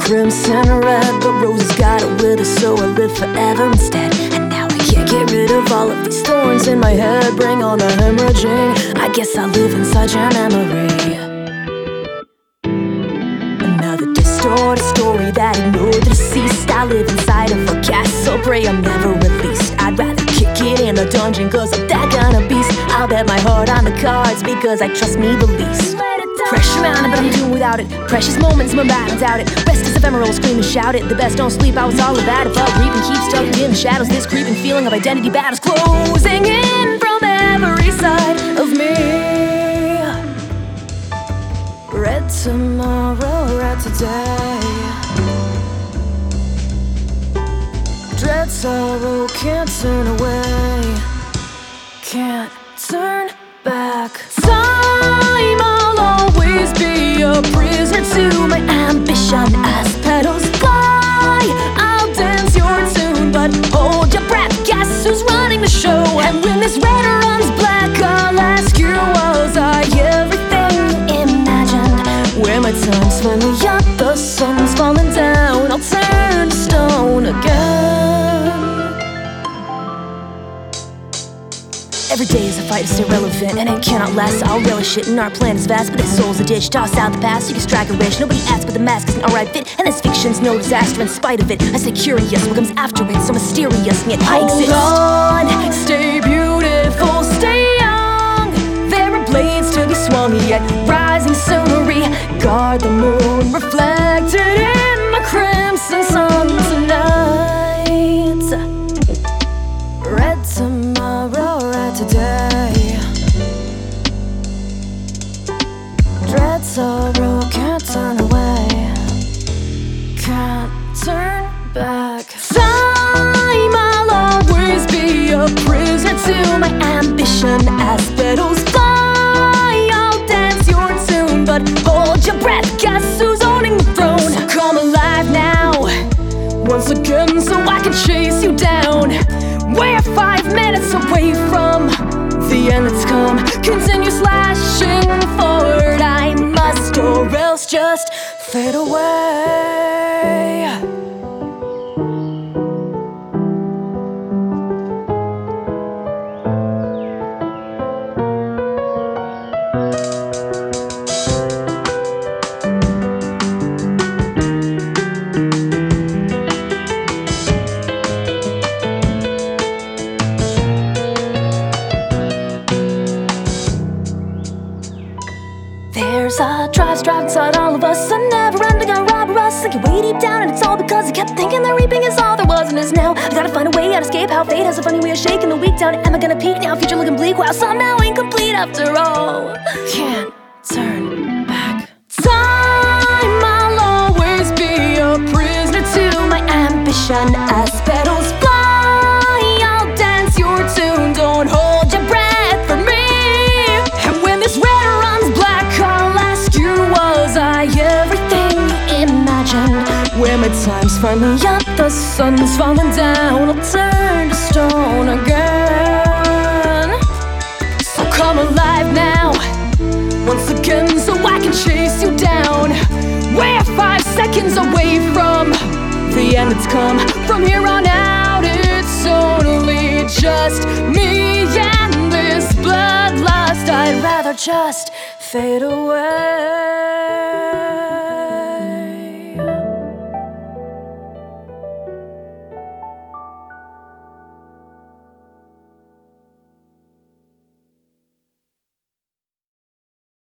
crimson red, but roses got it with us, so I live forever instead. And now I can't get rid of all of these thorns in my head. Bring on the hemorrhaging, I guess I live inside your memory. Another distorted story that ignored the deceased. I live inside of a castle, pray I'm never released. I'd rather kick it in the dungeon, cause I'm that kind of beast. I'll bet my heart on the cards, because I trust me the least. Pressure mountain, but I'm doing without it. Precious moments, my battles out it. Rest is ephemeral, scream and shout it. The best don't sleep, I was all about it. But reaping keeps tucked in the shadows. This creeping feeling of identity battles closing in from every side of me. Red tomorrow, red today. Dread sorrow, can't turn away. Can't turn back. Time, I'll always be a prisoner to my ambition. As petals fly, I'll dance your tune, but hold your breath, guess who's running the show? And when this red runs black, I'll ask you, was I everything imagined? When my time's finally up, the sun's falling down, I'll turn to stone again. Every day is a fight to stay relevant, and it cannot last. I'll relish it, and our plan is vast, but its soul's a ditch. Toss out the past, you can strike a rich. Nobody asks, but the mask isn't alright fit, and this fiction's no disaster in spite of it. I stay curious, what comes after it, so mysterious, and yet I exist. Hold on, stay beautiful, stay young. There are blades to be swung, yet rising soonery. Guard the moon, reflected in my crimson sun tonight. Red tomorrow, red today. Dread sorrow, can't turn away. Can't turn back. Time, I'll always be a prisoner to my ambition. As petals fly, I'll dance your tune, but hold your breath, guess who's owning the throne? So come alive now, once again, so I can chase you down. We're 5 minutes away from the end that's come. Continue slashing forward, I must, or else just fade away. There's a drive inside all of us, a never-ending robber us. Sinking way deep down, and it's all because I kept thinking that reaping is all there was and is now. I gotta find a way out, escape how fate has a funny way of shaking the weak down. Am I gonna peak now? Future looking bleak, while somehow incomplete after all. Can't turn back. Time, I'll always be a prisoner to my ambition. As petals fly, I'll dance your tune. Don't hold your breath for me. And when this red runs black, I'll ask you, was I everything imagined? When my time's finally up, the sun's falling down, I'll turn to stone again. So come alive now, once again, so I can chase you down. We're 5 seconds away from the end that's come. From here on out, it's only just me and this bloodlust. I'd rather just fade away.